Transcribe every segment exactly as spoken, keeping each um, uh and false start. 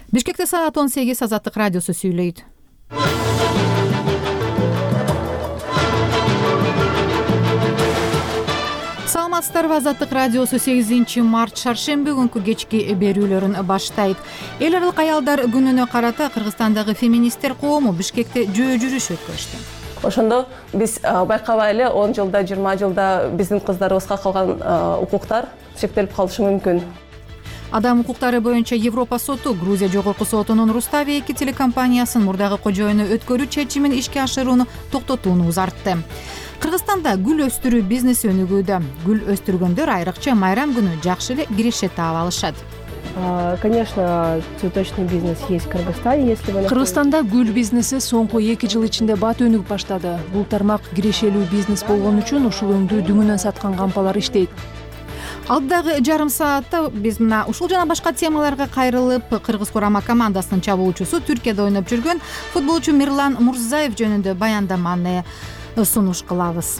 Бишкекте саат он сегиз Азаттык радиосу сүйлөйт. Саламатсыздарбы, Азаттык радиосу сегизинчи март шаршемби күнкү кечки берүүлөрүн баштайт. Эл аралык аялдар күнүнө карата Кыргызстандагы феминисттер коому Бишкекте жөө жүрүш өткөрүштү. Ошондо биз байкабай эле он жылда, жыйырма жылда биздин кыздарыбызга калган укуктар чектелип калышы мүмкүн. Адам укуктары боюнча Европа соту Грузия жогорку сотунун Рустави эки телекомпаниясын мурдагы кожоюну өткөрүү чечимин ишке ашырууну токтотууну узартты. Кыргызстанда гүл өстүрүү бизнеси өнүгүүдө. Гүл өстүргөндөр айрыкча майрам күнү жакшы эле киреше таап алышат. Конечно, цветочный бизнес есть в Кыргызстане, если вы... Кыргызстанда гүл бизнеси соңку эки жыл ичинде бат өнүгүп баштады. Бул тармак кирешелүү бизнес болгон үчүн ушул өңдү дүңүнөн саткан кампалар иштейт. Алдагы жарым саатта биз мына ушул жана башка темаларга кайрылып, Кыргыз курама командасынын чабуучусу, Түркияда ойноп жүргөн футболчу Мирлан Мурзаев жөнүндө баяндаманы сунуш кылабыз.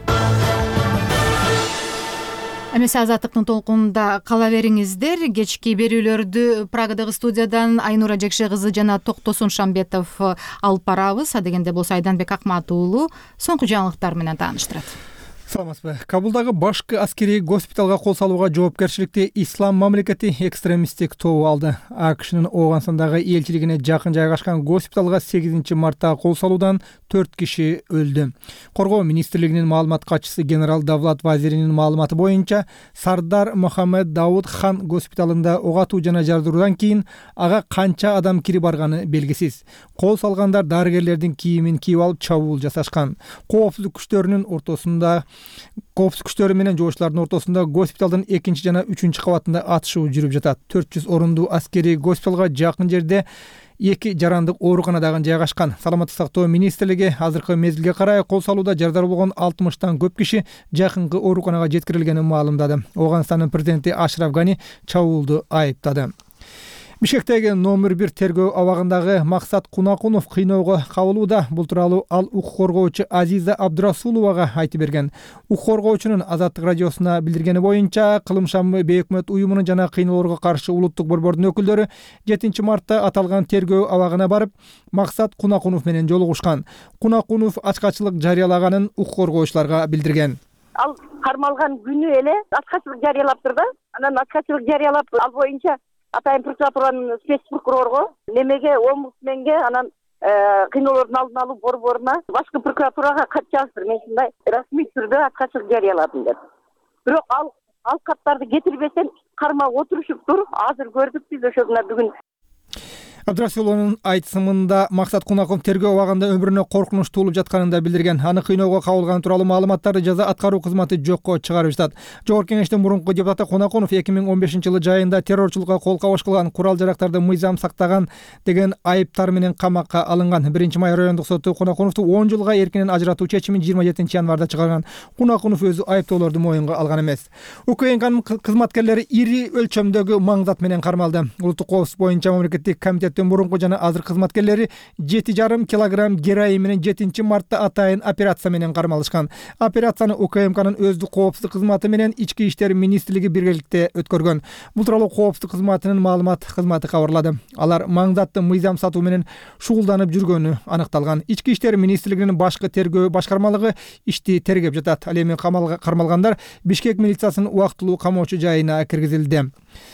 Эмесе Азаттыктын толкунунда кала бериңиздер. Кечки берүүлөрдү Прагадагы студиядан Айнура Жекше кызы жана Токтосун Шамбетов алып барабыз. Адегенде болсо Айданбек Акмат уулу соңку жаңылыктар менен тааныштырат. Саламатсызбы. Кабулдагы башкы аскерий госпиталга кол салууга жоопкерчиликти Ислам мамлекети экстремисттик тобу алды. АКШнын Ооганстандагы элчилигине жакын жайгашкан госпиталга сегизинчи мартта кол салуудан төрт киши өлдү. Коргоо министрлигинин маалымат катчысы генерал Давлат Вазиринин маалыматы боюнча, Сардар Мохаммед Дауд хан госпиталында ок атуу жана жардыруудан кийин ага канча адам кирип барганы белгисиз. Кол салгандар дарыгерлердин кийимин кийип алып чабуул жасашкан. Коопсуздук күчтөрүнүн ортосунда Коопсуздук күчтөрү менен жоочулардын ортосунда госпиталдын экинчи жана үчүнчү кабатында атышуу жүрүп жатат. төрт жүз орундуу аскерий госпиталга жакын жерде эки жарандык оорукана дагы жайгашкан. Саламаттык сактоо министрлиги азыркы мезгилге карай кол салууда жардары болгон алтымыштан көп киши жакынкы ооруканага жеткирилгенин маалымдады. Ооганстандын президенти Ашраф Гани чабуулду айыптады. Бишкектеги номер бир тергөө абагындагы Максат Кунакунов кыйноого кабылууда. Бул тууралуу ал укук коргоочу Азиза Абдрасуловага айтып берген. Укук коргоочунун Азаттык радиосуна билдиргени боюнча, Кылымшамы бейөкмөт уюмунун жана кыйноолорго каршы улуттук борбордун өкүлдөрү жетинчи мартта аталган тергөө абагына барып, Максат Кунакунов менен жолугушкан. Кунакунов ачкачылык жарыялаганын укук коргоочуларга билдирген. Ал кармалган күнү эле ачкачылык жарыялаптыр да. Анан ачкачылык жарыялап ал боюнча Атайын прокуратуранын спецпрокурорго, немеге омбудсменге, анан кыйноолордун алдын алуу борборуна, башкы прокуратурага кат жаздыр. Мен ушундай расмий түрдө ачкачылык жарыяладым деп. Бирок ал ал каттарды кетирбесем кармап отурушуптур. Азыр көрдүк биз ошондо бүгүн. Абдрасуловдун айтымында Максат Кунаков тергөө абагында өмүрүнө коркунуч туулуп жатканын да билдирген. Аны кыйноого кабылганы тууралуу маалыматтарды жаза аткаруу кызматы жокко чыгарып жатат. Жогорку кеңештин мурунку депутаты Кунаков эки миң он бешинчи жылы жайында террорчулукка кол кабыш кылган, курал жарактарды мыйзам сактаган деген айыптар менен камакка алынган. биринчи май райондук соту Кунаковду он жылга эркинен ажыратуу чечимин жыйырма жетинчи январда чыгарган. Кунаков өзү айыптоолорду моюнга алган эмес. УКМКнын кызматкерлери ири өлчөмдөгү маңзат менен кармалды. Улуттук коопсуздук боюнча мамлекеттик комитет мурунку жана азыр кызматкерлери жети жарым килограмм героин менен жетинчи мартта атайын операция менен кармалышкан. Операцияны УКМКнын өздүк коопсуздук кызматы менен Ички иштер министрлиги биргеликте өткөргөн. Бул тууралуу коопсуздук кызматынын маалымат кызматы кабарлады. Алар маңзатты мыйзам сатуу менен шугулданып жүргөнү аныкталган. Ички иштер министрлигинин башкы тергөө башкармалыгы ишти тергеп жатат. Ал эми кармалгандар Бишкек милициясынын убактылуу камоочу жайына киргизилди.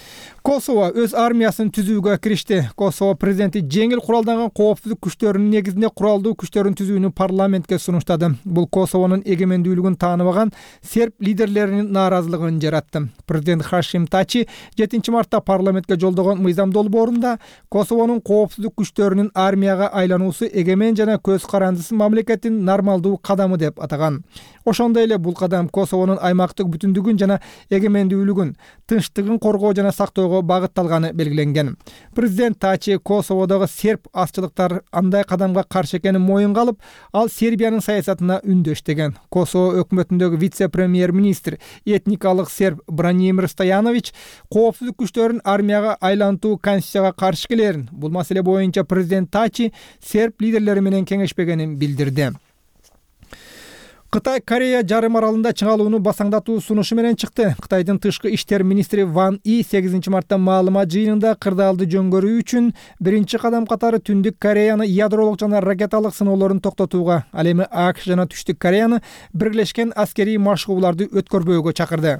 Косово өз армиясын түзүүгө киришти. Косово президенти жеңил куралданган коопсуздук күчтөрүнүн негизинде куралдуу күчтөрүн түзүүнү парламентке сунуштады. Бул Косовонун эгемендүүлүгүн тааныбаган серб лидерлеринин нааразылыгын жаратты. Президент Хашим Тачи жетинчи мартта парламентке жолдогон мыйзам долбоорунда Косовонун коопсуздук күчтөрүнүн армияга айлануусу эгемен жана көз карандысыз мамлекеттин нормалдуу кадамы деп атаган. Ошондой эле бул кадам Косовонун аймактык бүтүндүгүн жана эгемендүүлүгүн, тынчтыгын коргоо жана сактоого багытталганы белгиленген. Президент Тачи Косоводогу серб азчылыктар андай кадамга каршы экенин моюнга алып, ал Сербиянын саясатына үндөш деген. Косово өкмөтүндөгү вице-премьер-министр этникалык серб Бранимир Стоянович коопсуздук күчтөрүн армияга айлантуу конституцияга каршы келерин, бул маселе боюнча президент Тачи серб лидерлери менен кеңешпегенин билдирди. Кытай Корея жарым аралында чыңалууну басаңдатуу сунушу менен чыкты. Кытайдын тышкы иштер министри Ван И сегизинчи мартта маалымат жыйынында кырдаалды жөнгөрүү үчүн биринчи кадам катары Түндүк Кореяны ядролук жана ракеталык сыноолорун токтотууга, ал эми АКШ жана Түштүк Кореяны биргелешкен аскерий машыгууларды өткөрбөөгө чакырды.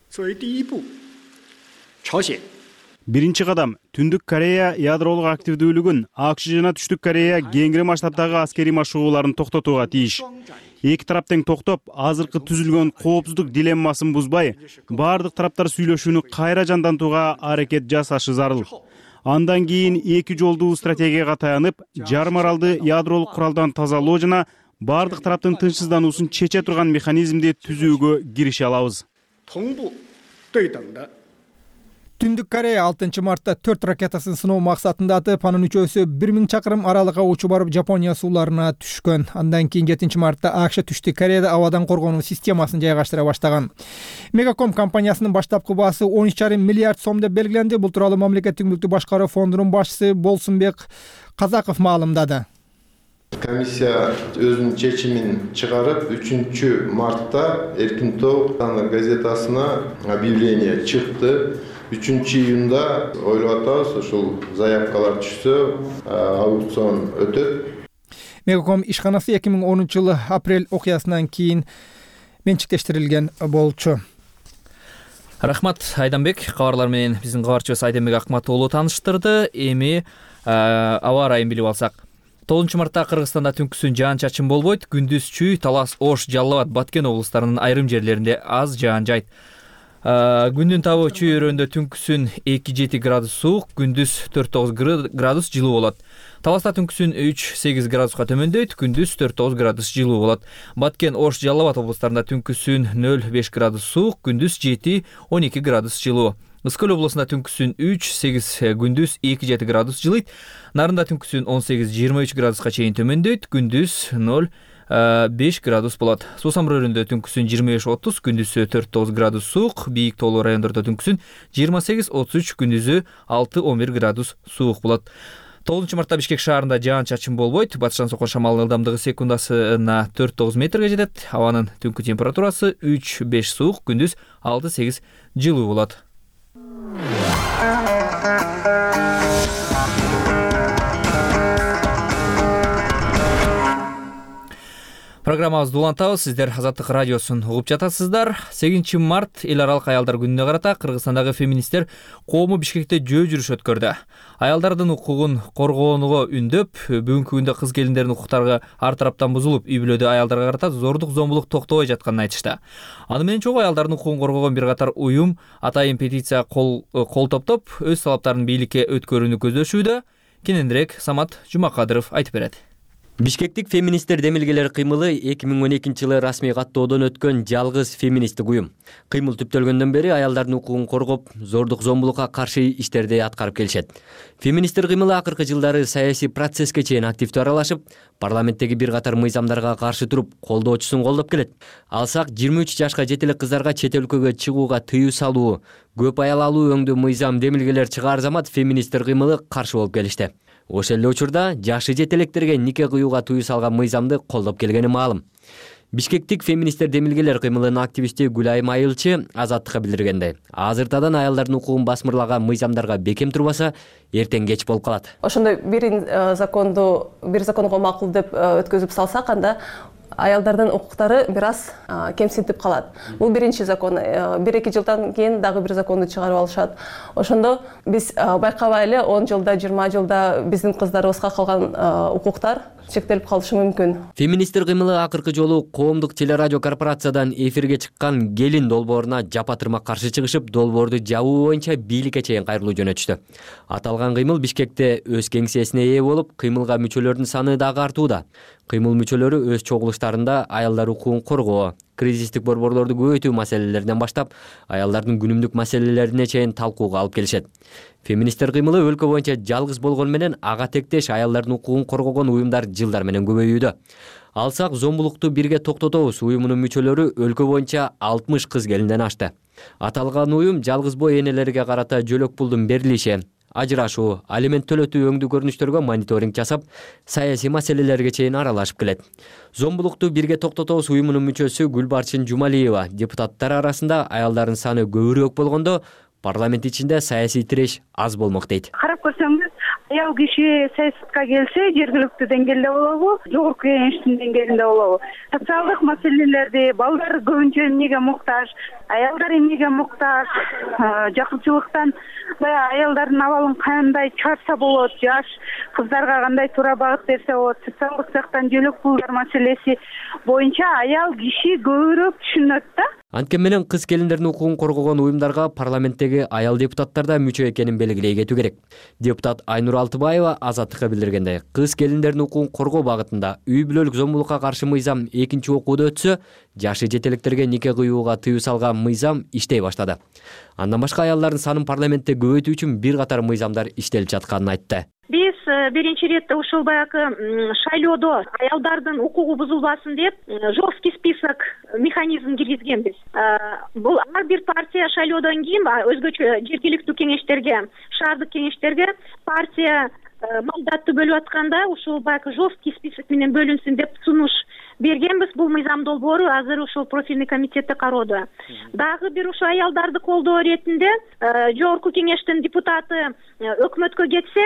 Биринчи кадам Түндүк Корея ядролук активдүүлүгүн АКШ жана Түштүк Корея кеңири масштабтагы аскерий машыгууларын токтотууга тийиш. Эки тарап тең токтоп, азыркы түзүлгөн коопсуздук дилеммасын бузбай, баардык тараптар сүйлөшүүнү кайра жандантууга аракет жасашы зарыл. Андан кийин эки жолдуу стратегияга таянып, жарым аралды ядролук куралдан тазалоо жана баардык тараптын тынчсыздануусун чече турган механизмди түзүүгө кирише алабыз. Түндүк Корея алтынчы мартта төрт ракетасын сыноо максатында атып, анын үчөөсү бир миң чакырым аралыкка учуп барып Жапония сууларына түшкөн. Андан кийин жетинчи мартта АКШ Түштүк Кореяда абадан коргонуу системасын жайгаштыра баштаган. Мегаком компаниясынын баштапкы баасы он үч жарым миллиард сом деп белгиленди. Бул тууралуу мамлекеттик мүлктү башкаруу фондунун башчысы Болсунбек Казаков маалымдады. Комиссия өзүнүн чечимин чыгарып, үчүнчү мартта Эркин Тоо газетасына объявление чыкты. үчүнчү июнда ойлоп атабыз, ушул заявкалар түшсө, аукцион өтөт. Мегаком ишканасы эки миң онунчу жылы апрель окуясынан кийин менчиктештирилген болчу. Рахмат Айданбек, кабарлар менен биздин кабарчыбыз Айданбек Акматуулу тааныштырды. Эми аба ырайын билип алсак. тогузунчу мартта Кыргызстанда түнкүсүн жаан чачын болбойт. Күндүз Чүй, Талас, Ош, Жалал Абад, Баткен облустарынын айрым жерлеринде аз жаан жайт. Күндүн табы Чүй өрөөндө түнкүсүн эки жети градус суук, күндүз төрт тогуз градус жылуу болот. Таласта түнкүсүн үч сегиз градуска төмөндөйт, күндүз төрт тогуз градус жылуу болот. Баткен, Ош, Жалал Абад облустарында түнкүсүн нөл беш градус суук, күндүз жети он эки градус жылуу. Ысык Көл облусунда түнкүсүн үч сегиз, күндүз эки жети градус жылыйт. Нарында түнкүсүн он сегиз жыйырма үч градуска чейин төмөндөйт, күндүз нөл беш градус болот. Суу Самыр өрөөнүндө түнкүсүн жыйырма беш отуз, күндүзү төрт тогуз градус суук, бийик тоолуу райондордо түнкүсүн жыйырма сегиз отуз үч, күндүзү алты он бир градус суук болот. тогузунчу мартта Бишкек шаарында жаан чачын болбойт. Батыштан соккон шамалдын ылдамдыгы секундасына төрт тогуз метрге жетет. Абанын түнкү температурасы үч беш суук, күндүз алты сегиз жылуу болот. Программабызды улантабыз. Сиздер Азаттык радиосун угуп жатасыздар. сегизинчи март эл аралык аялдар күнүнө карата Кыргызстандагы феминисттер коому Бишкекте жөө жүрүш өткөрдү. Аялдардын укугун коргоонуга үндөп, бүгүнкү күндө кыз келиндердин укуктары ар тараптан бузулуп, үй бүлөдө аялдарга карата зордук зомбулук токтобой жатканын айтышты. Аны менен чогуу аялдардын укугун коргогон бир катар уюм атайын петиция кол кол топтоп, өз талаптарын бийликке өткөрүүнү көздөшүүдө. Кененирээк Самат Жумакадыров айтып берет. Бишкектик феминисттер демилгелер кыймылы эки миң он экинчи жылы расмий каттоодон өткөн жалгыз феминисттик уюм. Кыймыл түптөлгөндөн бери аялдардын укугун коргоп, зордук зомбулукка каршы иштерди аткарып келишет. Феминисттер кыймылы акыркы жылдары саясий процесске чейин активдүү аралашып, парламенттеги бир катар мыйзамдарга каршы туруп, колдоочусун колдоп келет. Алсак жыйырма үч жашка жете элек кыздарга чет өлкөгө чыгууга тыюу салуу, көп аял алуу өңдүү мыйзам демилгелер чыгаар замат феминисттер кыймылы каршы болуп келишти. Ошол эле учурда жашы жете электерге нике кыюуга тыюу салган мыйзамды колдоп келгени маалым. Бишкектик феминисттер демилгелер кыймылынын активисти Гүлайым Айылчы Азаттыкка билдиргендей, азыртадан аялдардын укугун басмырлаган мыйзамдарга бекем турбаса, эртең кеч болуп калат. Ошондой бир законду, бир законго макул деп өткөзүп салсак, анда аялдардын укуктары бир аз кемсинтип калат. Бул биринчи закон. бир эки жылдан кийин дагы бир законду чыгарып алышат. Ошондо биз байкабай эле он жылда, жыйырма жылда биздин кыздарыбызга калган укуктар чектелип калышы мүмкүн. Феминисттер кыймылы акыркы жолу коомдук телерадио корпорациядан эфирге чыккан Келин долбооруна жапа тырмак каршы чыгышып, долбоорду жабуу боюнча бийликке чейин кайрылуу жөнөтүштү. Аталган кыймыл Бишкекте өз кеңсесине ээ болуп, кыймылга мүчөлөрдүн саны дагы артууда. Кыймыл мүчөлөрү өз чогулуштарында аялдар укугун коргоо, кризистик борборлорду көбөйтүү маселелеринен баштап, аялдардын күнүмдүк маселелерине чейин талкууга алып келишет. Феминисттер кыймылы өлкө боюнча жалгыз болгон менен ага тектеш аялдардын укугун коргогон уюмдар жылдар менен көбөйүүдө. Алсак зомбулукту бирге токтотобуз уюмунун мүчөлөрү өлкө боюнча алтымыш кыз келинден ашты. Аталган уюм жалгыз бой энелерге карата жөлөк пулдун берилиши, ажырашуу, алимент төлөтүү өңдүү көрүнүштөргө мониторинг жасап, саясий маселелерге чейин аралашып келет. Зомбулукту бирге токтотобуз уюмунун мүчөсү Гүлбарчын Жумалиева депутаттар арасында аялдардын саны көбүрөөк болгондо парламент ичинде саясий тиреш аз болмок дейт. Карап көрсөңүз, аял киши саясатка келсе, жергиликтүү деңгээлде болобу, жогорку кеңештин деңгээлинде болобу, социалдык маселелерди, балдар көбүнчө эмнеге муктаж, аялдар эмнеге муктаж, жакынчылыктан баягы аялдардын абалын кандай чыгарса болот, жаш кыздарга кандай туура багыт берсе болот, социалдык жактан жөлөк пулдар маселеси боюнча аял киши көбүрөөк түшүнөт да. Анткени менен кыз келиндердин укугун коргогон уюмдарга парламенттеги аял депутаттар да мүчө экенин белгилей кетүү керек. Депутат Айнур Алтыбаева Азаттыкка билдиргендей, кыз келиндердин укугун коргоо багытында үй бүлөлүк зомбулукка каршы мыйзам экинчи окууда өтсө, жашы жетелектерге нике кыюуга тыюу салган мыйзам иштей баштады. Андан башка аялдардын санын парламентте көбөйтүү үчүн бир катар мыйзамдар иштелип жатканын айтты. Биз биринчи ирет ушул баягы шайлоодо аялдардын укугу бузулбасын деп жесткий список механизм киргизгенбиз. Бул ар бир партия шайлоодон кийин өзгөчө жергиликтүү кеңештерге, шаардык кеңештерге партия мандатты бөлүп атканда ушул баягы жесткий список менен бөлүнсүн деп сунуш бергенбиз. Бул мыйзам долбоору азыр ушул профильный комитетте кароодо. Дагы бир ушул аялдарды колдоо иретинде жогорку кеңештин депутаты өкмөткө кетсе,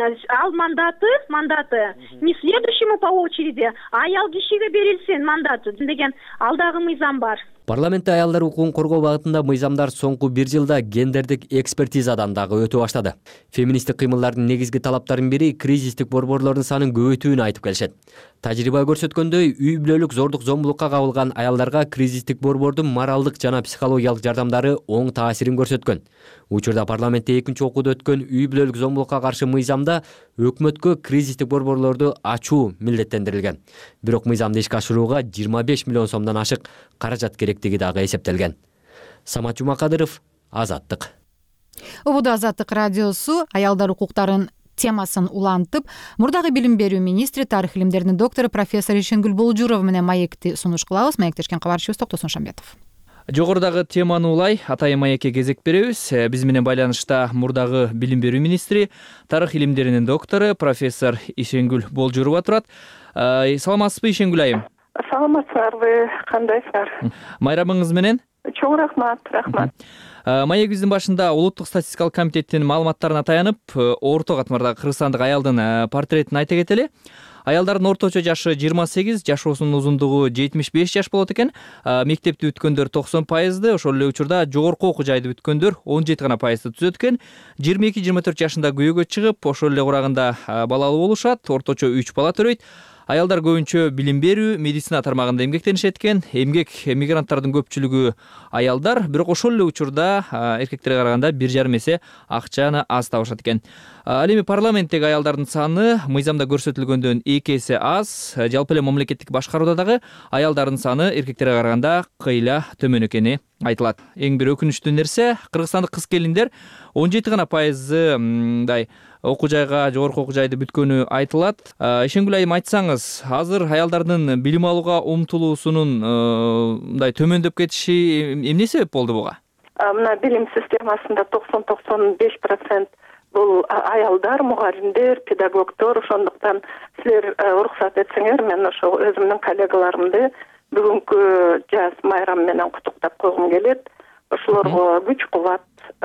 ал мандаты, мандаты не следующему по очереди, а аял кишиге берилсин мандаты деген алдагы мыйзам бар. Парламентте аялдар укугун коргоо багытында мыйзамдар соңку бир жылда гендердик экспертизадан дагы өтө баштады. Феминисттик кыймылдардын негизги талаптарынын бири кризистик борборлордун санын көбөйтүүнү айтып келишет. Тажрыйба көрсөткөндөй, үй бүлөлүк зордук зомбулукка кабылган аялдарга кризистик борбордун моралдык жана психологиялык жардамдары оң таасирин көрсөткөн. Учурда парламентте экинчи окууда өткөн үй бүлөлүк зомбулукка каршы мыйзамда өкмөткө кризистик борборлорду ачуу милдеттендирилген. Бирок мыйзамды ишке ашырууга жыйырма беш миллион сомдон ашык каражат керектиги дагы эсептелген. Самат Жумакадыров, Азаттык. Убуда Азаттык радиосу аялдар укуктарын темасын улантып, мурдагы билим берүү министри, тарых илимдеринин доктору профессор Ишенгүл Болжурова менен маекти сунуш кылабыз. Маектешкен кабарчыбыз Токтосун Шамбетов. Жогорудагы теманы улай Атайын маекке кезек беребиз. Биз менен байланышта мурдагы билим берүү министри, тарых илимдеринин доктору профессор Ишенгүл Болжурова турат. Саламатсызбы, Ишенгүл айым? Саламатсыздарбы, кандайсыздар? Майрамыңыз менен? Чоң рахмат, рахмат. Маегибиздин башында улуттук статистикалык комитеттин маалыматтарына таянып, орто катмардагы кыргызстандык аялдын портретин айта кетели. Аялдардын орточо жашы жыйырма сегиз, жашоосунун узундугу жетимиш беш жаш болот экен. Мектепти бүткөндөр токсон пайызды, ошол эле учурда жогорку окуу жайды бүткөндөр он жети гана пайызды түзөт экен. жыйырма эки жыйырма төрт жашында күйөөгө чыгып, ошол эле курагында балалуу болушат, орточо үч бала төрөйт. Аялдар көбүнчө билим берүү, медицина тармагында эмгектенишет экен. Эмгек мигранттардын көпчүлүгү аялдар, бирок ошол эле учурда эркектерге караганда бир жарым эсе акчаны аз табышат экен. Ал эми парламенттеги аялдардын саны мыйзамда көрсөтүлгөндөн эки эсе аз. Жалпы эле мамлекеттик башкарууда дагы аялдардын саны эркектерге караганда кыйла төмөн экени айтылат. Эң бир өкүнүчтүү нерсе, кыргызстандык кыз келиндер он жети гана пайызы мындай окуу жайга, жогорку окуу жайды бүткөнү айтылат. Ишенгүл айым, айтсаңыз, азыр аялдардын билим алууга умтулуусунун мындай төмөндөп кетиши эмне себеп болду буга? Мына билим системасында токсон токсон беш процент бул аялдар, мугалимдер, педагогдор. Ошондуктан силер уруксат этсеңер, мен ошо өзүмдүн коллегаларымды бүгүнкү жаз майрам менен куттуктап койгум келет. Ошолорго күч кубат,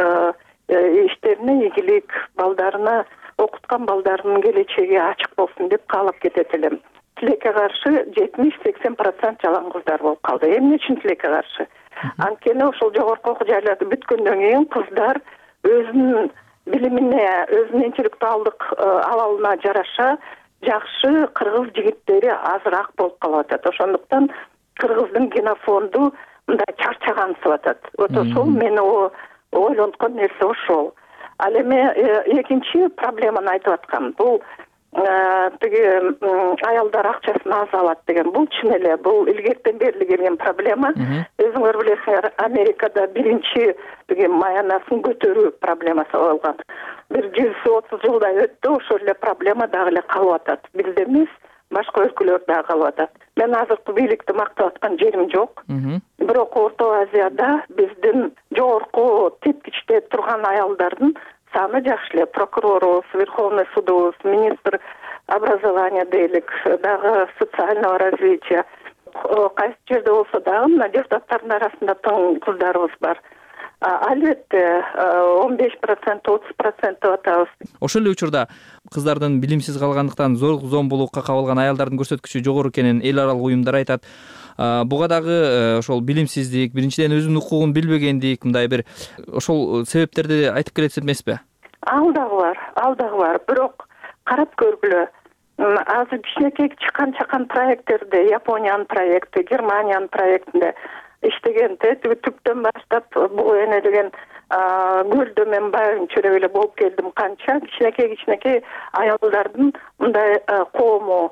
иштерине ийгилик, балдарына, окуткан балдарынын келечеги ачык болсун деп каалап кетет элем. Тилекке каршы жетимиш сексен процент жалаң кыздар болуп калды. Эмне үчүн тилекке каршы? Анткени ошол жогорку окуу жайларды бүткөндөн кийин кыздар өзүнүн билимине, өзүнүн интеллектуалдык абалына жараша жакшы кыргыз жигиттери азыраак болуп калып атат. Ошондуктан кыргыздын генофонду мындай чарчагансып атат. Вот ошол мени ойлонткон нерсе ошол. Ал эми экинчи проблеманы айтып аткам. Бул тиги аялдар акчасын аз алат деген, бул чын эле, бул илгертен бери келген проблема. Өзүңөр билесиңер, Америкада биринчи тиги маянасын көтөрүү проблемасы болгон. Бир жүз отуз жылдай өттү, ошол эле проблема дагы эле калып атат. Бизде эмес, башка өлкөлөрдө дагы калып атат. Мен азыркы бийликти мактап аткан жерим жок. Бирок Орто Азияда биздин жогорку тепкичте турган аялдардын саны жакшы эле. Прокурорубуз, Верховный судубуз, министр образования дейлик, дагы социального развития. Кайсы жерде болсо дагы мына депутаттардын арасында тың кыздарыбыз бар. Албетте он беш процент, отуз процент деп атабыз. Ошол эле учурда кыздардын билимсиз калгандыктан зорлук зомбулукка кабылган аялдардын көрсөткүчү жогору экенин эл аралык уюмдар айтат. Буга дагы ошол билимсиздик, биринчиден өзүнүн укугун билбегендик, мындай бир ошол себептерди айтып келет эмеспи? Ал дагы бар, ал дагы бар. Бирок карап көргүлө. Азыр кичинекей чакан-чакан проекттерде, Япониянын проекти, Германиянын проектинде иштегенде түптөн баштап бул эне деген көлдө мен байым чөрөп эле болуп келдим. Канча кичинекей-кичинекей аялдардын мындай коому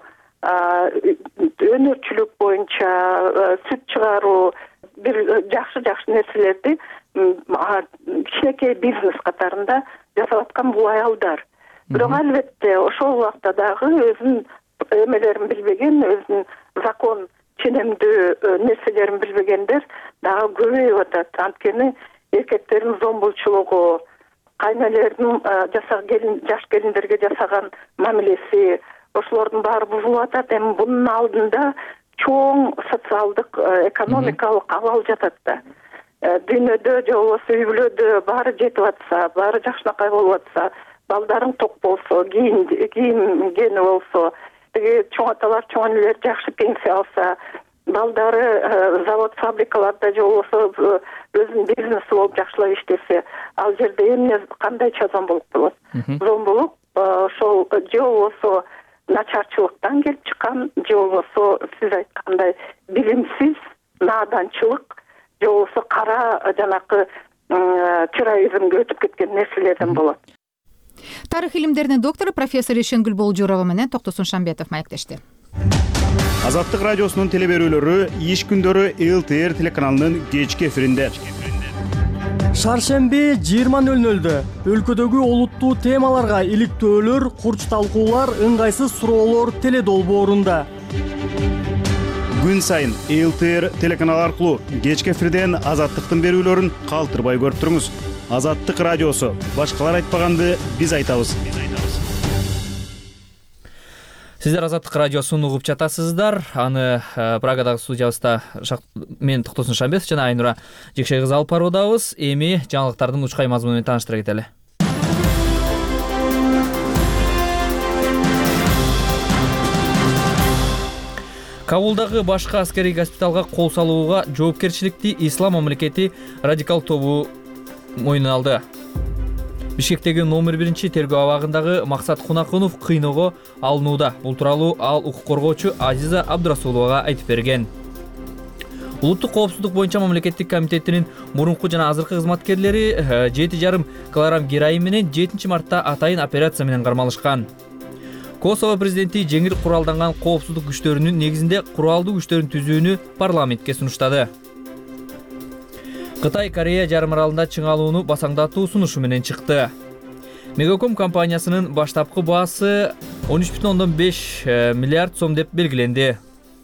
өнөрчүлүк боюнча сүт чыгаруу, бир жакшы-жакшы нерселерди кичинекей бизнес катарында жасап аткан бул аялдар. Бирок албетте ошол убакта дагы өзүнүн эмелерин билбеген, өзүнүн закон ченемдүү нерселерин билбегендер дагы көбөйүп атат. Анткени эркектердин зомбулчулугу, кайнелердин жасаган жаш келиндерге жасаган мамилеси, ошолордун баары бузулуп атат. Эми бунун алдында чоң социалдык, экономикалык абал жатат да. Дүйнөдө же болбосо үй бүлөдө баары жетип атса, баары жакшынакай болуп атса, балдарың ток болсо, кийимгени болсо, чоң аталар, чоң энелер жакшы пенсия алса, балдары завод, фабрикаларда же болбосо өзүнүн бизнеси болуп жакшылап иштесе, ал жерде эмне кандайча зомбулук болот? Зомбулук ошол же болбосо начарчылыктан келип чыккан, же болбосо сиз айткандай билимсиз нааданчылык, же болбосо кара жанакы терроризмге өтүп кеткен нерселерден болот. Тарых илимдеринин доктору профессор Ишенгүл Болжорова менен Токтосун Шамбетов маектешти. Азаттык радиосунун телеберүүлөрү иш күндөрү эл тэ эр телеканалынын кечки эфиринде. Шаршемби жыйырма нөл нөлдө өлкөдөгү олуттуу темаларга иликтөөлөр, курч талкуулар, ыңгайсыз суроолор теле долбоорунда. Күн сайын эл тэ эр телеканалы аркылуу кечки эфирден азаттыктын берүүлөрүн калтырбай көрүп туруңуз. Азаттык радиосу. Башкалар айтпаганды биз айтабыз. Сиздер Азаттык радиосун угуп жатасыздар. Аны Прагадагы студиябызда мен Токтосун Шамбетов жана Айнура Жекшей кызы алып баруудабыз. Эми жаңылыктардын учкай мазмуну менен тааныштыра кетели. Кабулдагы башка аскерий госпиталга кол салууга жоопкерчиликти Ислам мамлекети радикал тобу мойнуна алды. Бишкектеги номер биринчи тергөө абагындагы Максат Кунакунов кыйноого алынууда. Бул тууралуу ал укук коргоочу Азиза Абдрасуловага айтып берген. Улуттук коопсуздук боюнча мамлекеттик комитетинин мурунку жана азыркы кызматкерлери жети жарым килограмм героин менен жетинчи мартта атайын операция менен кармалышкан. Косово президенти жеңил куралданган коопсуздук күчтөрүнүн негизинде куралдуу күчтөрүн түзүүнү парламентке сунуштады. Кытай Корея жарым аралында чыңалууну басаңдатуу сунушу менен чыкты. Мегаком компаниясынын баштапкы баасы он үч бүтүн ондон беш миллиард сом деп белгиленди.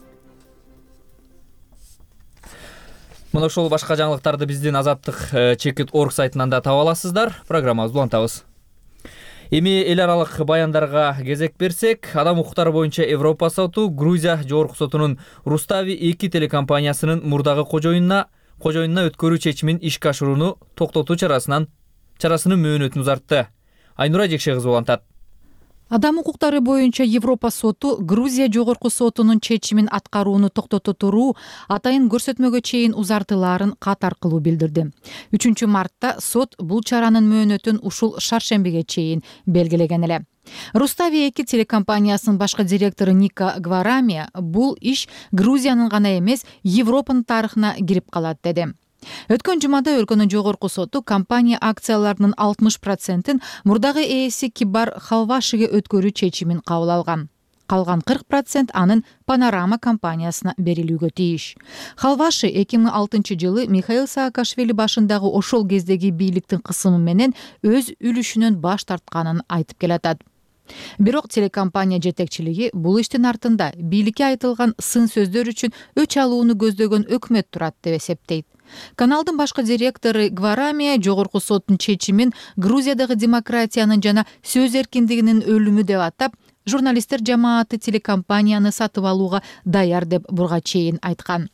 Мына ошол башка жаңылыктарды биздин азаттык чекит точка орг сайтынан да таба аласыздар. Программабызды улантабыз. Эми эл аралык баяндарга кезек берсек, адам укуктары боюнча Европа соту Грузия жогорку сотунун Рустави эки телекомпаниясынын мурдагы кожоюнуна кожоюнуна өткөрүү чечимин ишке ашырууну токтотуу чарасынан чарасынын мөөнөтүн узартты. Айнура Жекшей кызы улантат. Адам укуктары боюнча Европа соту Грузия жогорку сотунун чечимин аткарууну токтото туруу атайын көрсөтмөгө чейин узартылаарын катар кылуу билдирди. үчүнчү мартта сот бул чаранын мөөнөтүн ушул шаршембиге чейин белгилеген эле. Рустави эки телекомпаниясынын башкы директору Ника Гварамия бул иш Грузиянын гана эмес, Европанын тарыхына кирип калат деди. Өткөн жумада өлкөнүн жогорку соту компания акцияларынын алтымыш процентин мурдагы ээси Кибар Халвашиге өткөрүү чечимин кабыл алган. Калган кырк процент анын Панорама компаниясына берилүүгө тийиш. Халваши эки миң алтынчы жылы Михаил Саакашвили башындагы ошол кездеги бийликтин кысымы менен өз үлүшүнөн баш тартканын айтып келатат. Бирок телекомпания жетекчилиги бул иштин артында бийликке айтылган сын сөздөр үчүн өч алууну көздөгөн өкмөт турат деп эсептейт. Каналдын башкы директору Гварами жогорку соттун чечимин Грузиядагы демократиянын жана сөз эркиндигинин өлүмү деп атап, журналисттер жамааты телекомпанияны сатып алууга даяр деп бурга чейин айткан.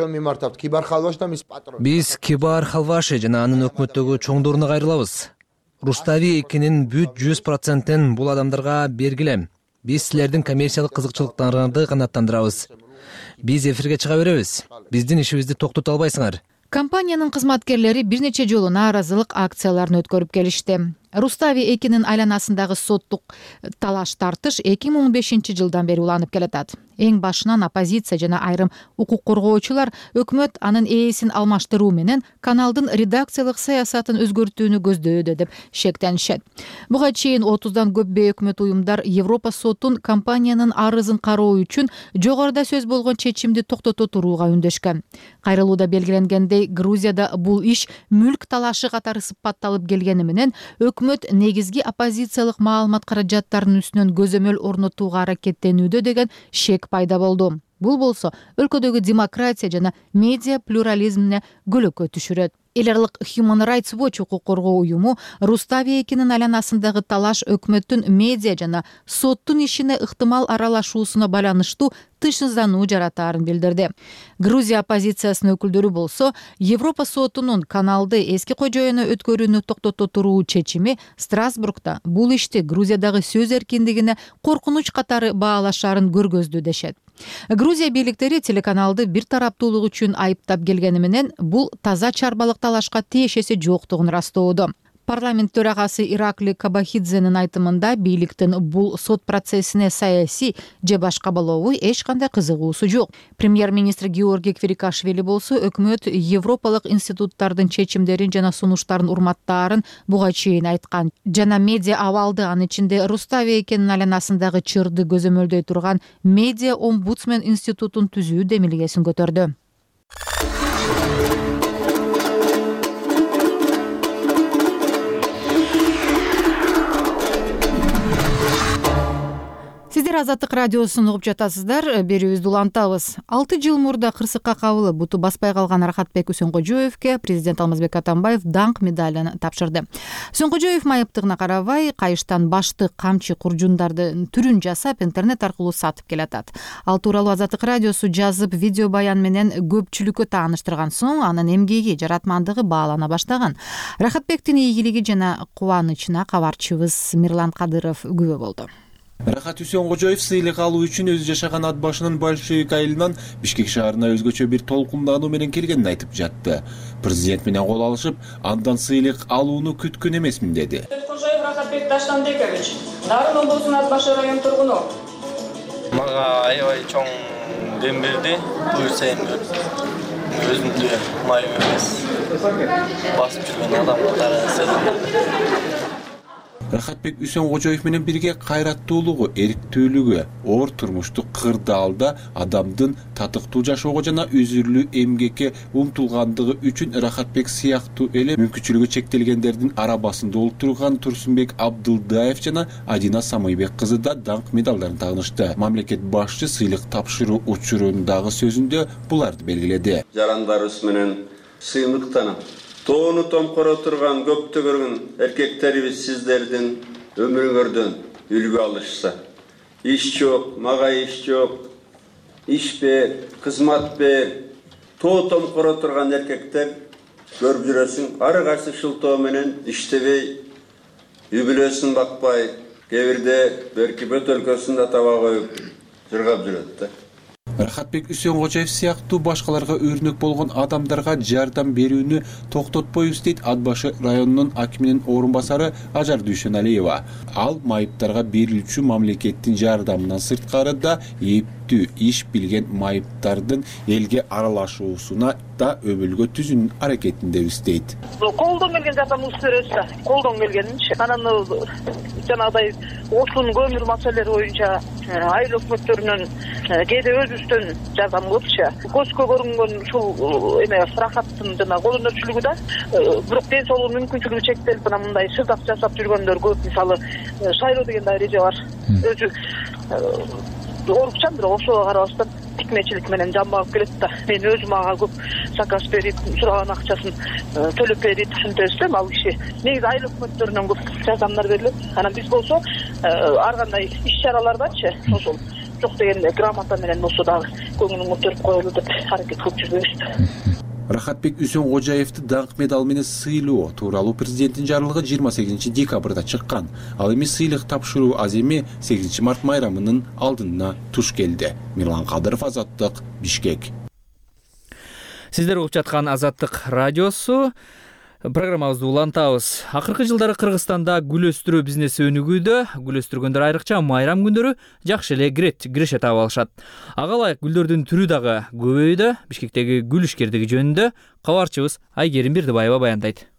Биз Кибар Халваши жана анын өкмөттөгү чоңдоруна кайрылабыз. Рустави экинин бүт жүз процентин бул адамдарга бергиле. Биз силердин коммерциялык кызыкчылыктарыңарды канааттандырабыз. Биз эфирге чыга беребиз. Биздин ишибизди токтото албайсыңар. Компаниянын кызматкерлери бир нече жолу нааразылык акцияларын өткөрүп келишти. Рустави экинин айланасындагы соттук талаш тартыш эки миң он бешинчи жылдан бери уланып келатат. Эң башынан оппозиция жана айрым укук коргоочулар өкмөт анын ээсин алмаштыруу менен каналдын редакциялык саясатын өзгөртүүнү көздөдө деп шектенишет. Буга чейин отуздан көп бейөкмөт уюмдар Европа сотун компаниянын арызын кароо үчүн жогоруда сөз болгон чечимди токтото турууга үндөшкөн. Кайрылууда белгиленгендей, Грузияда бул иш мүлк талашы катары сыпатталып келгени менен өкмөт негизги оппозициялык маалымат каражаттарынын үстүнөн көзөмөл орнотууга аракеттенүүдө деген шек пайда болду. Бул болсо өлкөдөгү демократия жана медиа плюрализмине көлөкө түшүрөт. Эл аралык Human Rights Watch укук коргоо уюму Рустави экинин айланасындагы талаш өкмөттүн медиа жана соттун ишине ыктымал аралашуусуна байланыштуу тышсыздануу жаратаарын билдирди. Грузия оппозициясынын өкүлдөрү болсо Европа сотунун каналды эски кожоюна өткөрүүнү токтото туруу чечими Страсбургда бул ишти Грузиядагы сөз эркиндигине коркунуч катары баалашаарын көргөздү дешет. Грузия бийликтери телеканалды бир тараптуулук үчүн айыптап келгени менен бул таза чарбалык талашка тиешеси жоктугун растоодо. Парламент төрагасы Иракли Кабахидзенин айтымында бийликтин бул сот процессине саясий же башка болобу эч кандай кызыгуусу жок. Премьер-министр Георгий Квирикашвили болсо өкмөт европалык институттардын чечимдерин жана сунуштарын урматтаарын буга чейин айткан. Жана медиа абалды, анын ичинде Рустави экинин айланасындагы чырды көзөмөлдөй турган медиа омбудсмен институтун түзүү демилгесин көтөрдү. Сиздер Азаттык радиосун угуп жатасыздар. Берүүбүздү улантабыз. алты жыл мурда кырсыкка кабылып, буту баспай калган Рахатбек Үсөнгожоевке президент Алмазбек Атамбаев даңк медалын тапшырды. Үсөнгожоев майыптыгына карабай, кайыштан башты камчы куржундардын түрүн жасап, интернет аркылуу сатып келатат. Ал тууралуу Азаттык радиосу жазып, видео баян менен көпчүлүккө тааныштырган соң, анын эмгеги, жаратмандыгы баалана баштаган. Рахатбектин ийгилиги жана кубанычына кабарчыбыз Мирлан Кадыров күбө болду. Рахат Үсөнгожоев сыйлык алуу үчүн өзү жашаган ат башынын большевик айылынан Бишкек шаарына өзгөчө бир толкундануу менен келгенин айтып жатты. Президент менен кол алышып, андан сыйлык алууну күткөн эмесмин деди. Үсөнгожоев Рахатбек Таштанбекович, Нарын облусунун ат башы район тургуну. Мага аябай чоң дем берди. Буюрсайын өзүмдү майым эмес. Басып жүргөн адам катары. Рахатбек Үсөнгожоев менен бирге кайраттуулугу, эриктүүлүгү, оор турмуштук кырдаалда адамдын татыктуу жашоого жана үзүрлүү эмгекке умтулгандыгы үчүн Рахатбек сыяктуу эле мүмкүнчүлүгү чектелгендердин арабасын толтурган Турсунбек Абдылдаев жана Адина Самыйбек кызы да даңк медалдарын тагынышты. Мамлекет башчы сыйлык тапшыруу учурундагы сөзүндө буларды белгиледи. Жарандарыбыз менен сыймыктанып, тоону томкоро турган көптөгөн эркектерибиз сиздердин өмүрүңөрдөн үлгү алышса. Иш жок, мага иш жок, иш бер, кызмат бер, тоо томкоро турган эркектер көрүп жүрөсүң, ары кайсы шылтоо менен иштебей, үй бүлөсүн бакпай, кээ бирде берки бөтөлкөсүн да таба коюп жыргап жүрөт да. Рахатбек Үсөнгожоев сыяктуу башкаларга өрнөк болгон адамдарга жардам берүүнү токтотпойбуз дейт ат башы районунун акиминин орун басары Ажар Дүйшөналиева. Ал майыптарга берилүүчү мамлекеттин жардамынан сырткары да эптүү иш билген майыптардын элге аралашуусуна да өбөлгө түзүүнүн аракетиндебиз дейт. Колдон келген жардамыбызды беребиз да, колдон келгенинчи. Анан жанагыдай ошонун көмүр маселелери боюнча айыл өкмөттөрүнөн кээде өзүбүздөн жардам кылыпчы. Көзгө көрүнгөн ушул эме Рахаттын жана кол өнөрчүлүгү да, бирок ден соолугу мүмкүнчүлүгү чектелип, мына мындай шырдак жасап жүргөндөр көп. Мисалы, Шайлоо деген да эреже бар. Өзү оорукчан, бирок ошого карабастан тикмечилик менен жамбагып келет да. Мен өзүм ага көп заказ берип, сураган акчасын төлөп берип ушинтебиз да. Ал киши негизи айыл өкмөттөрүнөн көп жардамдар берилет. Анан биз болсо ар кандай иш чаралардачы ошол жок дегенде грамота менен болсо дагы көңүлүн көтөрүп коелу деп аракет кылып жүрбөйбүз. Рахатбек Үсөнкожаевди даңк медалы менен сыйлоо тууралуу президенттин жарлыгы жыйырма сегизинчи декабрда чыккан. Ал эми сыйлык тапшыруу аземи сегизинчи март майрамынын алдына туш келди. Мирлан Кадыров, Азаттык, Бишкек. Сиздер угуп жаткан Азаттык радиосу. Программабызды улантабыз. Акыркы жылдары Кыргызстанда гүл өстүрүү бизнеси өнүгүүдө. Гүл өстүргөндөр айрыкча майрам күндөрү жакшы эле кирет, киреше таап алышат. Ага ылайык гүлдөрдүн түрү дагы көбөйдү. Бишкектеги гүл ишкердиги жөнүндө кабарчыбыз Айгерим Бирдибаева баяндайт.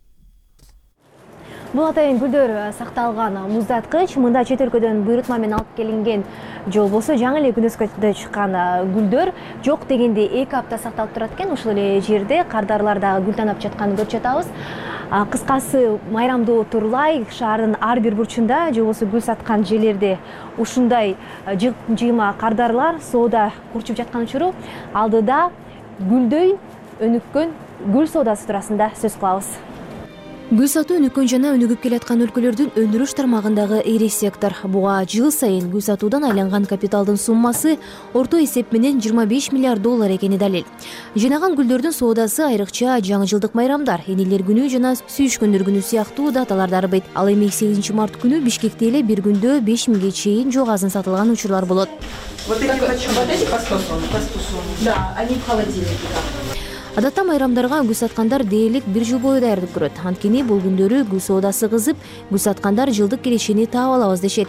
Бул атайын гүлдөр сакталган муздаткыч. Мында чет өлкөдөн буйрутма менен алып келинген же болбосо жаңы эле күнөскөдө чыккан гүлдөр жок дегенде эки апта сакталып турат экен. Ушул эле жерде кардарлар дагы гүл танап жатканын көрүп жатабыз. Кыскасы майрамдуу турлай шаардын ар бир бурчунда же болбосо гүл саткан жерлерде ушундай жыйма кардарлар соода курчуп жаткан учуру алдыда гүлдөй өнүккөн гүл соодасы туурасында сөз кылабыз. Гүл сатуу өнүккөн жана өнүгүп келаткан өлкөлөрдүн өндүрүш тармагындагы ири сектор. Буга жыл сайын гүл сатуудан айланган капиталдын суммасы орто эсеп менен жыйырма беш миллиард доллар экени далил. Жыйнаган гүлдөрдүн соодасы айрыкча жаңы жылдык майрамдар, энелер күнү жана сүйүшкөндөр күнү сыяктуу даталарды арбайт. Ал эми сегизинчи март күнү Бишкекте эле бир күндө беш миңге чейин жок азын сатылган учурлар болот. Вот эти вот эти по сто сом, по сто сом. Да, они в холодильнике. Адатта майрамдарга гүл саткандар дээрлик бир жыл бою даярдык көрөт. Анткени бул күндөрү гүл соодасы кызып, гүл саткандар жылдык кирешени таап алабыз дешет.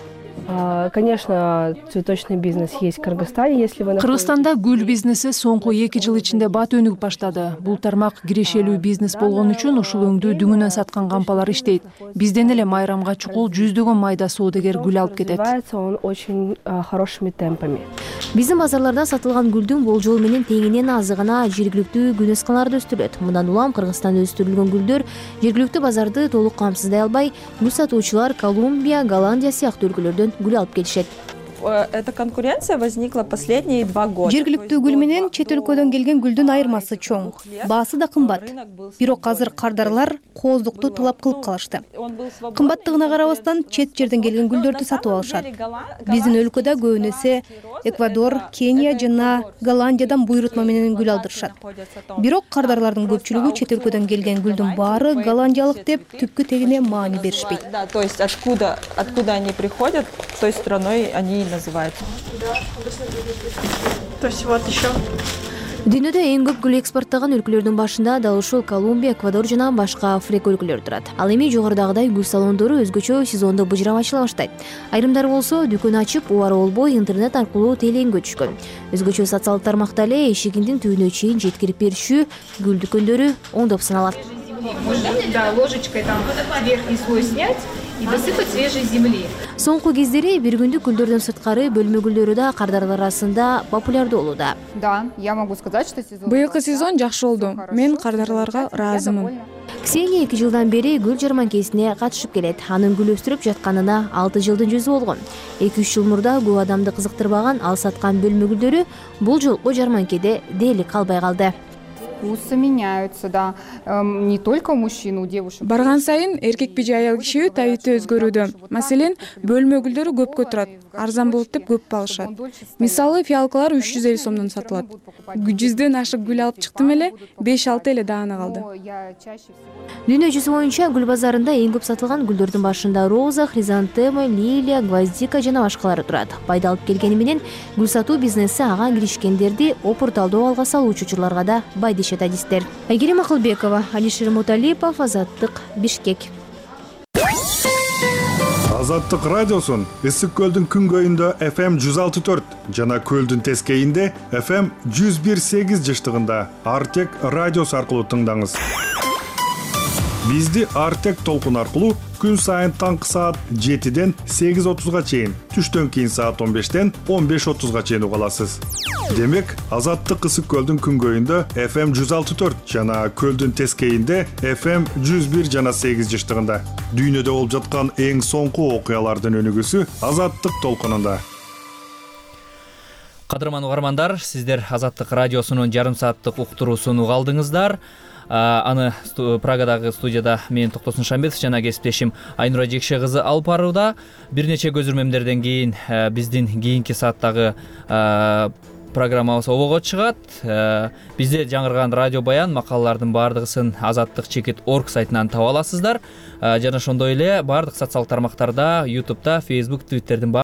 Конечно, цветочный бизнес есть в Кыргызстане, если вы... Кыргызстанда гүл бизнеси соңку эки жыл ичинде бат өнүгүп баштады. Бул тармак кирешелүү бизнес болгон үчүн ушул өңдү дүңүнөн саткан кампалар иштейт. Бизден эле майрамга чукул жүздөгөн майда соодагер гүл алып кетет. Он очень хорошими темпами. Биздин базарларда сатылган гүлдүн болжол менен теңинен азы гана жергиликтүү күнөскаларда өстүрүлөт. Мындан улам Кыргызстанда өстүрүлгөн гүлдөр жергиликтүү базарды толук камсыздай албай, гүл сатуучулар Колумбия, Голландия сыяктуу өлкөлөрдөн гүл алып келишет. Эта конкуренция возникла последние два года. Жергиликтүү гүл менен чет өлкөдөн келген гүлдүн айырмасы чоң. Баасы да кымбат. Бирок азыр кардарлар кооздукту талап кылып калышты. Кымбаттыгына карабастан чет жерден келген гүлдөрдү сатып алышат. Биздин өлкөдө көбүнесе Эквадор, Кения жана Голландиядан буйрутма менен гүл алдырышат. Бирок кардарлардын көпчүлүгү чет өлкөдөн келген гүлдүн баары голландиялык деп түпкү тегине маани беришпейт. Да, то есть откуда откуда они приходят, той страной они называются. То есть вот еще. Дүйнөдө эң көп гүл экспорттогон өлкөлөрдүн башында дал ушул Колумбия, Эквадор жана башка Африка өлкөлөрү турат. Ал эми жогорудагыдай гүл салондору өзгөчө сезондо быжырап ачыла баштайт. Айрымдары болсо дүкөн ачып, убары болбой интернет аркылуу тейлеңгө түшкөн. Өзгөчө социалдык тармакта эле эшигиңдин түбүнө чейин жеткирип беришүү гүл дүкөндөрү оңдоп саналат. Да, ложечкой там верхний слой снять и досыпать свежей земли. Соңку кездери бир күндүк гүлдөрдөн сырткары бөлмө гүлдөрү да кардарлар арасында популярдуу болууда. Да, я могу сказать, что сезон... Быйылкы сезон жакшы болду. Мен кардарларга ыраазымын. Ксения эки жылдан бери гүл жарманкесине катышып келет. Анын гүл өстүрүп жатканына алты жылдын жүзү болгон. эки үч жыл мурда көп адамды кызыктырбаган ал саткан бөлмө гүлдөрү бул жолку жарманкеде дээрлик калбай калды. Вкусы меняются, да, эм, не только у мужчин, у девушек. Барган сайын эркекпи же аял киши табити өзгөрүүдө. Маселен, бөлмө гүлдөрү көпкө турат, арзан болот деп көп алышат. Мисалы, фиалкалар үч жүз элүү сомдон сатылат. жүздөн ашык гүл алып чыктым эле, беш алты эле даана калды. Дүйнө жүзү боюнча гүл базарында эң көп сатылган гүлдөрдүн башында роза, хризантема, лилия, гвоздика жана башкалары турат. Пайда алып келгени менен гүл сатуу бизнеси ага киришкендерди опурталдоо алга салуучу учурларга да бай дешет адистер. Айгерим Акылбекова, Алишер Муталипов, Азаттык, Бишкек. Азаттык радиосун Ысык көлдүн күнгөйүндө эф эм жүз алты төрт жана көлдүн тескейинде эф эм жүз бир сегиз жыштыгында Артек радиосу аркылуу тыңдаңыз. Бизди Артек толкун аркылуу күн сайын таңкы саат жетиден сегиз отузга чейин, түштөн кийин саат он бештен он беш отузга чейин уга аласыз. Демек, Азаттык Ысык көлдүн күнгөйүндө эф эм жүз алты төрт жана көлдүн тескейинде эф эм жүз бир жана сегиз жыштыгында. Дүйнөдө болуп жаткан эң соңку окуялардын өнүгүүсү Азаттык толкунунда. Кадырман угармандар, сиздер Азаттык радиосунун жарым сааттык уктуруусун уга алдыңыздар. Аны Прагадагы студияда мен Токтосун Шамбетов жана кесиптешим Айнура Жекше кызы алып барууда. Бир нече көзүрмөмдөрдөн кийин биздин кийинки сааттагы программабыз обого чыгат. Бизде жаңырган радио баян макалалардын баардыгысын азаттык чекит орг сайтынан таба аласыздар. Жана ошондой эле баардык социалдык тармактарда, YouTube'да, Facebook, Twitter'дин